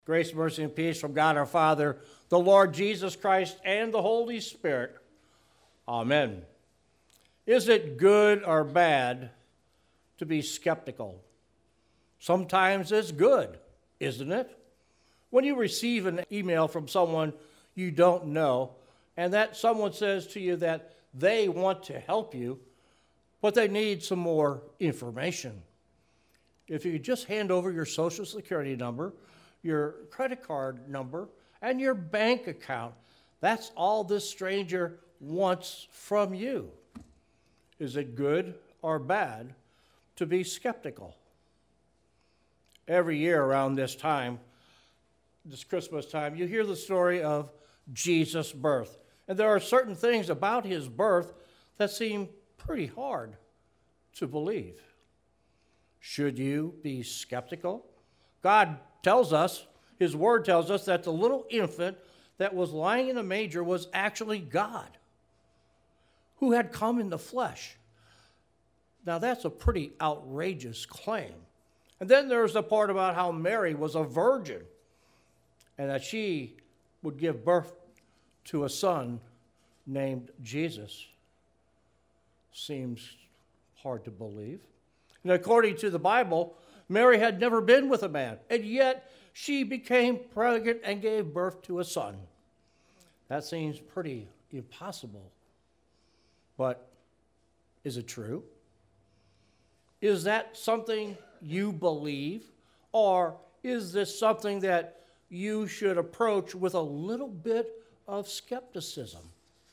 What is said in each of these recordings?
Grace, mercy, and peace from God our Father, the Lord Jesus Christ, and the Holy Spirit. Amen. Is it good or bad to be skeptical? Sometimes it's good, isn't it? When you receive an email from someone you don't know, and that someone says to you that they want to help you, but they need some more information. If you just hand over your Social Security number, your credit card number, and your bank account, that's all this stranger wants from you. Is it good or bad to be skeptical? Every year around this time, this Christmas time, you hear the story of Jesus' birth. And there are certain things about his birth that seem pretty hard to believe. Should you be skeptical? God tells us, his word tells us that the little infant that was lying in a manger was actually God, who had come in the flesh. Now that's a pretty outrageous claim. And then there's the part about how Mary was a virgin and that she would give birth to a son named Jesus. Seems hard to believe. And according to the Bible, Mary had never been with a man, and yet she became pregnant and gave birth to a son. That seems pretty impossible. But is it true? Is that something you believe, or is this something that you should approach with a little bit of skepticism?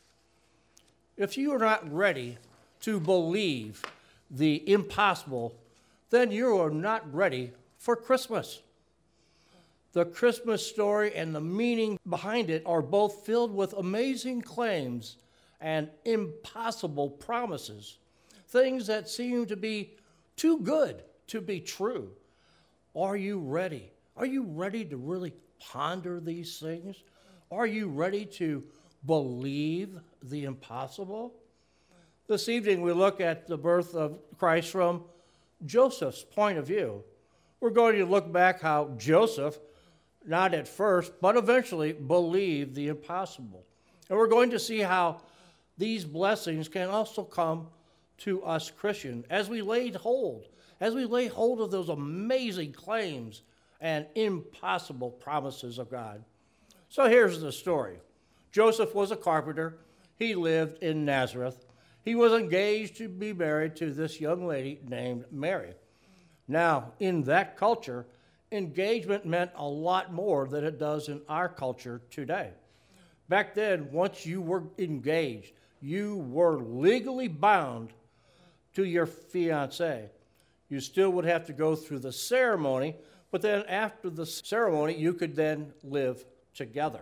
If you are not ready to believe the impossible, then you are not ready for Christmas. The Christmas story and the meaning behind it are both filled with amazing claims and impossible promises, things that seem to be too good to be true. Are you ready? Are you ready to really ponder these things? Are you ready to believe the impossible? This evening we look at the birth of Christ from Joseph's point of view. We're going to look back how Joseph, not at first, but eventually believed the impossible. And we're going to see how these blessings can also come to us Christians as we lay hold of those amazing claims and impossible promises of God. So here's the story. Joseph was a carpenter. He lived in Nazareth. He was engaged to be married to this young lady named Mary. Now, in that culture, engagement meant a lot more than it does in our culture today. Back then, once you were engaged, you were legally bound to your fiancé. You still would have to go through the ceremony, but then after the ceremony, you could then live together.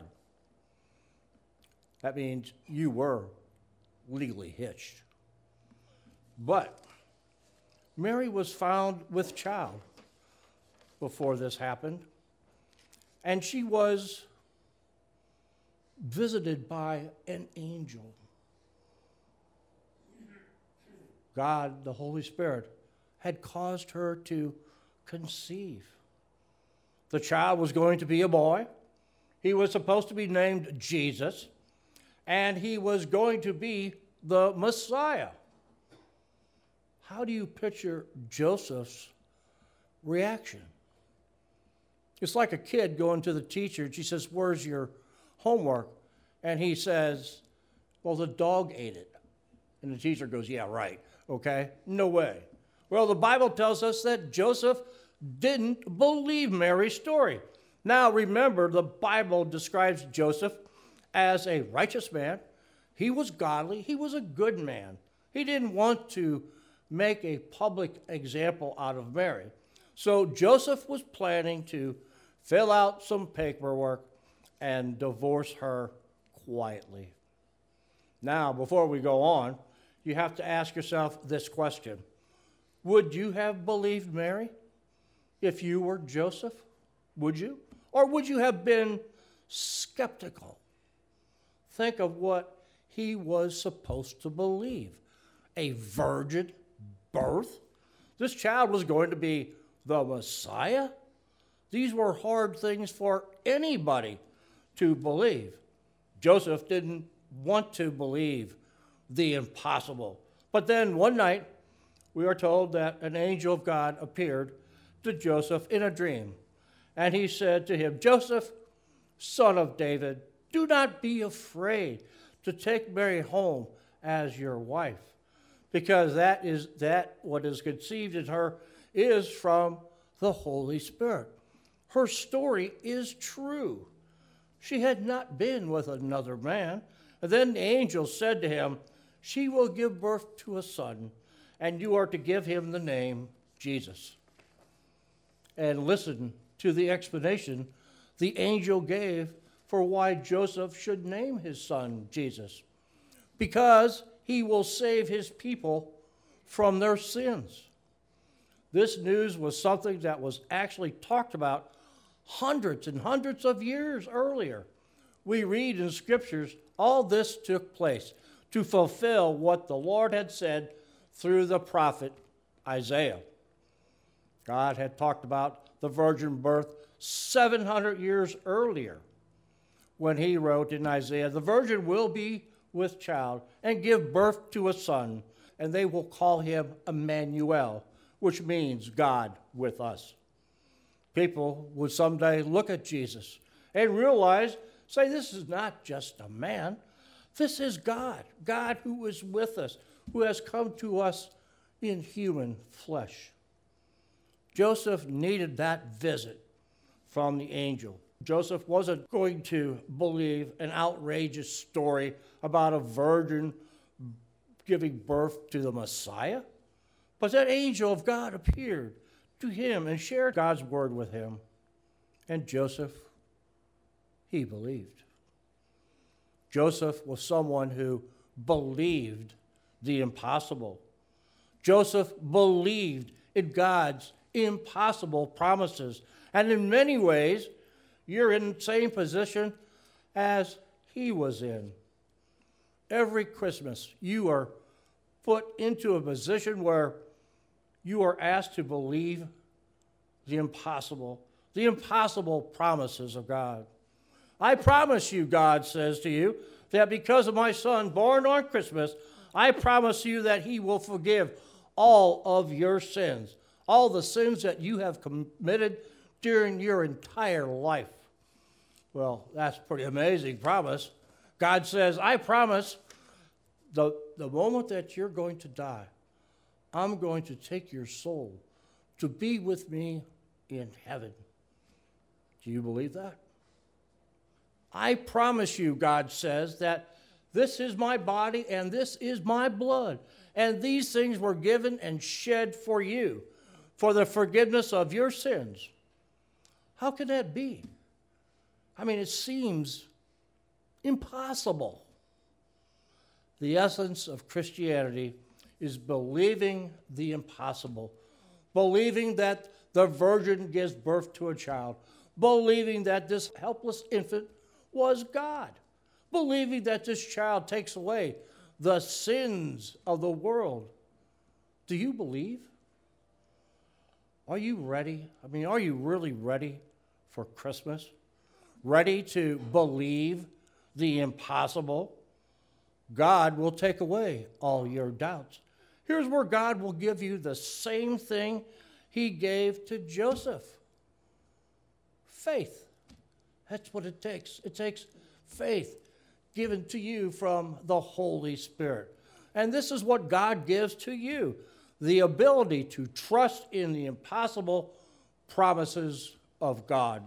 That means you were legally hitched. But Mary was found with child before this happened, and she was visited by an angel. God, the Holy Spirit, had caused her to conceive. The child was going to be a boy. He was supposed to be named Jesus, and he was going to be the Messiah. How do you picture Joseph's reaction? It's like a kid going to the teacher, and she says, "Where's your homework?" And he says, "Well, the dog ate it." And the teacher goes, "Yeah, right, okay? No way." Well, the Bible tells us that Joseph didn't believe Mary's story. Now, remember, the Bible describes Joseph as a righteous man. He was godly. He was a good man. He didn't want to make a public example out of Mary. So Joseph was planning to fill out some paperwork and divorce her quietly. Now, before we go on, you have to ask yourself this question. Would you have believed Mary if you were Joseph? Would you? Or would you have been skeptical? Think of what he was supposed to believe. A virgin birth? This child was going to be the Messiah? These were hard things for anybody to believe. Joseph didn't want to believe the impossible. But then one night, we are told that an angel of God appeared to Joseph in a dream. And he said to him, "Joseph, son of David, do not be afraid to take Mary home as your wife, because what is conceived in her is from the Holy Spirit. Her story is true. She had not been with another man." And then the angel said to him, "She will give birth to a son, and you are to give him the name Jesus." And listen to the explanation the angel gave for why Joseph should name his son Jesus. Because he will save his people from their sins. This news was something that was actually talked about hundreds and hundreds of years earlier. We read in scriptures all this took place to fulfill what the Lord had said through the prophet Isaiah. God had talked about the virgin birth 700 years earlier when he wrote in Isaiah, "The virgin will be with child and give birth to a son, and they will call him Emmanuel," which means God with us. People would someday look at Jesus and realize, say, this is not just a man. This is God, God who is with us, who has come to us in human flesh. Joseph needed that visit from the angel. Joseph wasn't going to believe an outrageous story about a virgin giving birth to the Messiah, but that angel of God appeared to him and shared God's word with him. And Joseph, he believed. Joseph was someone who believed the impossible. Joseph believed in God's impossible promises. And in many ways, you're in the same position as he was in. Every Christmas, you are put into a position where you are asked to believe the impossible promises of God. I promise you, God says to you, that because of my son born on Christmas, I promise you that he will forgive all of your sins, all the sins that you have committed during your entire life. Well, that's a pretty amazing promise. God says, I promise the moment that you're going to die, I'm going to take your soul to be with me in heaven. Do you believe that? I promise you, God says, that this is my body and this is my blood, and these things were given and shed for you, for the forgiveness of your sins. How could that be? I mean, it seems impossible. The essence of Christianity is believing the impossible, believing that the virgin gives birth to a child, believing that this helpless infant was God, believing that this child takes away the sins of the world. Do you believe? Are you ready? I mean, are you really ready for Christmas? Ready to believe the impossible? God will take away all your doubts. Here's where God will give you the same thing he gave to Joseph. Faith. That's what it takes. It takes faith given to you from the Holy Spirit. And this is what God gives to you, the ability to trust in the impossible promises of God.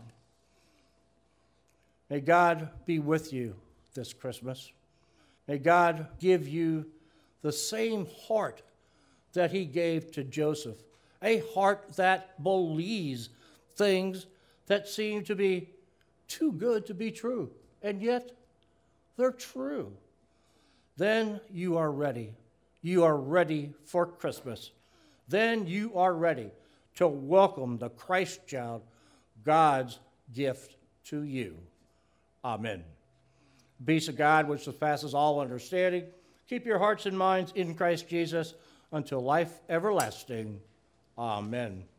May God be with you this Christmas. May God give you the same heart that he gave to Joseph, a heart that believes things that seem to be too good to be true, and yet they're true. Then you are ready. You are ready for Christmas. Then you are ready to welcome the Christ child, God's gift to you. Amen. Peace of God, which surpasses all understanding, keep your hearts and minds in Christ Jesus until life everlasting. Amen.